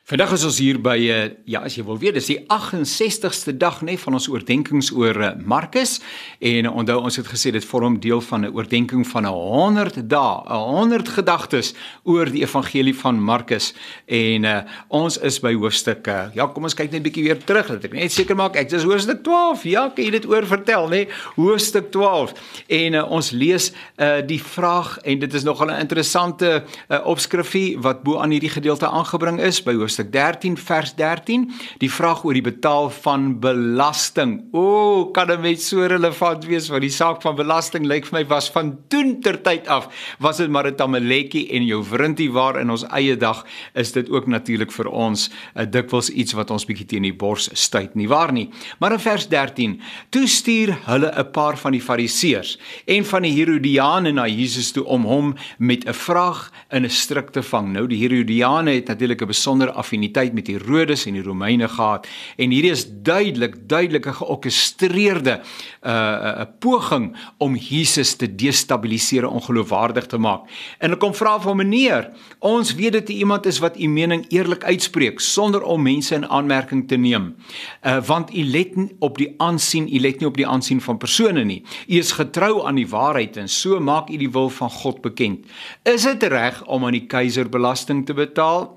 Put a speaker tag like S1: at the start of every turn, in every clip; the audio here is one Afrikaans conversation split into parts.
S1: Vandag is ons hier by, as jy wil weet, dis die 68ste dag van ons oordenkings oor Markus, en onthou ons het gesê, dit vorm deel van 'n oordenking van 100 dae, 100 gedagtes oor die evangelie van Markus, en ons is by hoofstuk, kom ons kyk net 'n bietjie weer terug, dat ek net seker maak, ek is hoofstuk 12, kan jy dit oor vertel, hoofstuk 12, en ons lees die vraag, en dit is nogal 'n interessante opskrifie, wat bo aan hierdie gedeelte aangebring is, by hoofstuk 13, vers 13, die vraag oor die betaal van belasting. Kan 'n mens so relevant wees, want die saak van belasting lyk vir my was van toen ter tyd af, was dit maar 'n tamaletjie en jou vrindie, waar in ons eie dag is dit ook natuurlik vir ons dikwels iets wat ons bietjie teen die bors stuit, nie waar nie? Maar in vers 13, toe stuur hulle 'n paar van die fariseërs en van die Herodiane na Jesus toe om hom met 'n vraag in 'n stryk te vang. Nou, die Herodiane het natuurlik 'n besondere affiniteit met die Herodes en die Romeine gehad, en hierdie is duidelik 'n georkestreerde poging om Jesus te destabiliseer en ongeloofwaardig te maak. En hulle kom vra van meneer, ons weet dat jy iemand is wat u mening eerlik uitspreek, sonder om mense in aanmerking te neem, want u let nie op die aansien van persone nie. U is getrou aan die waarheid, en so maak u die wil van God bekend. Is dit reg om aan die keiser belasting te betaal?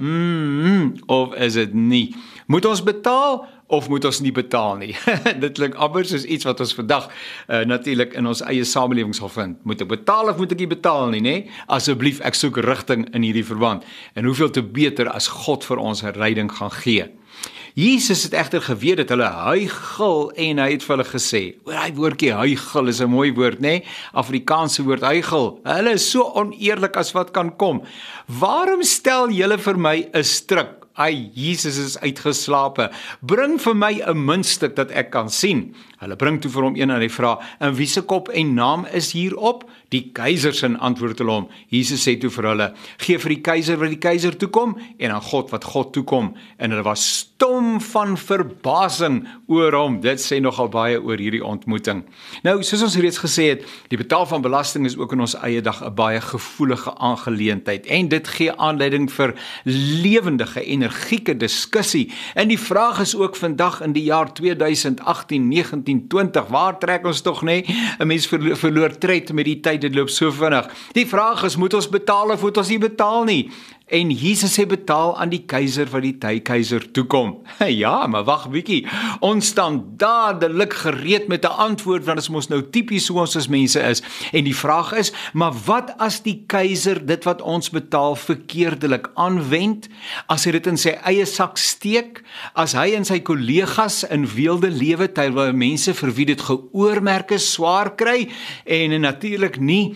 S1: Of is dit nie? Moet ons betaal of moet ons nie betaal nie? Dit klink amper soos iets wat ons vandag natuurlik in ons eie samelewing sal vind. Moet ek betaal of moet ek nie betaal nie? Asseblief, ek soek rigting in hierdie verband. En hoeveel te beter as God vir ons 'n leiding gaan gee. Jesus het egter geweet dat hulle huigel, en hy het vir hulle gesê, daai woordjie huigel is 'n mooi woord, Afrikaanse woord huigel. Hulle is so oneerlik as wat kan kom. Waarom stel julle vir my 'n stryk? Jesus is uitgeslape. Bring vir my 'n muntstuk dat ek kan sien. Hulle bring toe vir hom een en hy vra, en wie se kop en naam is hierop? Die keiser se, antwoord hulle hom. Jesus sê toe vir hulle, gee vir die keiser wat die keiser toekom, en aan God wat God toekom. En hulle was stom van verbasing oor hom. Dit sê nogal baie oor hierdie ontmoeting. Nou, soos ons reeds gesê het, die betaal van belasting is ook in ons eie dag 'n baie gevoelige aangeleentheid, en dit gee aanleiding vir lewendige, energieke diskussie. En die vraag is ook vandag in die jaar 2018, 1920, waar trek ons tog, 'n mens verloor tred met die tyd, dit loop so vinnig. Die vraag is, moet ons betaal of moet ons nie betaal nie? En Jesus sê betaal aan die keiser wat die keiser toekom. Ja, maar wag 'n bietjie. Ons staan dadelik gereed met 'n antwoord, want dit is mos nou tipies hoe ons as mense is. En die vraag is, maar wat as die keiser dit wat ons betaal verkeerdelik aanwend? As hy dit in sy eie sak steek? As hy en sy kollegas in weelde lewe, terwyl mense vir wie dit geoormerk is, swaar kry, en natuurlik nie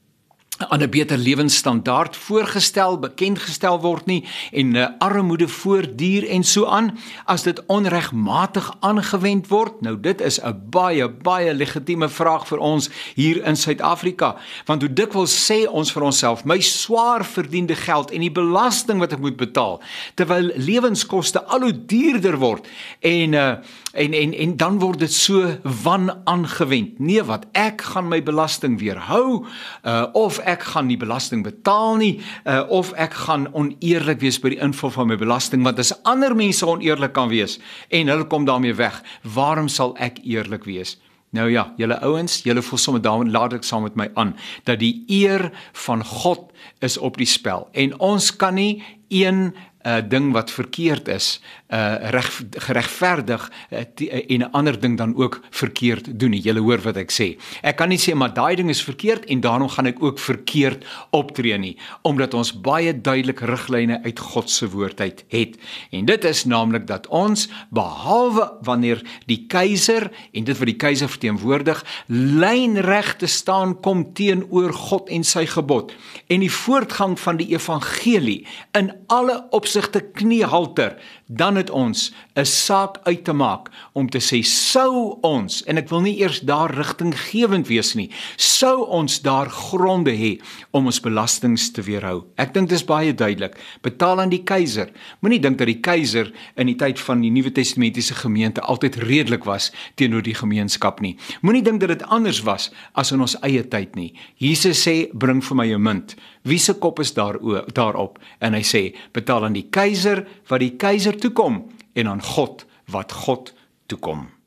S1: aan 'n beter lewensstandaard bekendgestel word nie, en armoede voortduur en so aan, as dit onregmatig aangewend word? Nou, dit is 'n baie legitieme vraag vir ons hier in Suid-Afrika, want hoe dikwels sê ons vir onsself, my swaar verdiende geld en die belasting wat ek moet betaal, terwyl lewenskoste al hoe duurder word, en dan word dit so wanaangewend. Nee, wat, ek gaan my belasting weerhou, of ek gaan nie belasting betaal nie, of ek gaan oneerlik wees by die invul van my belasting, want as ander mense oneerlik kan wees, en hulle kom daarmee weg, waarom sal ek eerlik wees? Nou ja, julle ouens, julle voel sommer daarom, laat ek saam met my aan, dat die eer van God is op die spel, en ons kan nie een ding wat verkeerd is, geregverdig, en 'n ander ding dan ook verkeerd doen nie. Julle hoor wat ek sê. Ek kan nie sê, maar daai ding is verkeerd, en daarom gaan ek ook verkeerd optree nie, omdat ons baie duidelike riglyne uit God se woord uit het. En dit is naamlik dat ons, behalwe wanneer die keiser, en dit wat die keiser verteenwoordig, lynreg te staan kom teenoor God en sy gebod, en die voortgang van die evangelie in alle opsigte kniehalter, dan het ons 'n saak uit te maak om te sê, sou ons, en ek wil nie eers daar rigtinggewend wees nie, sou ons daar gronde hê om ons belastings te weerhou. Ek dink dis baie duidelik. Betaal aan die keiser. Moenie dink dat die keiser in die tyd van die Nuwe Testamentiese gemeente altyd redelik was teenoor die gemeenskap nie. Moenie dink dat dit anders was as in ons eie tyd nie. Jesus sê, bring vir my 'n munt. Wie se kop is daarop? En hy sê, betaal aan die keiser wat die keiser toekom en aan God wat God toekom.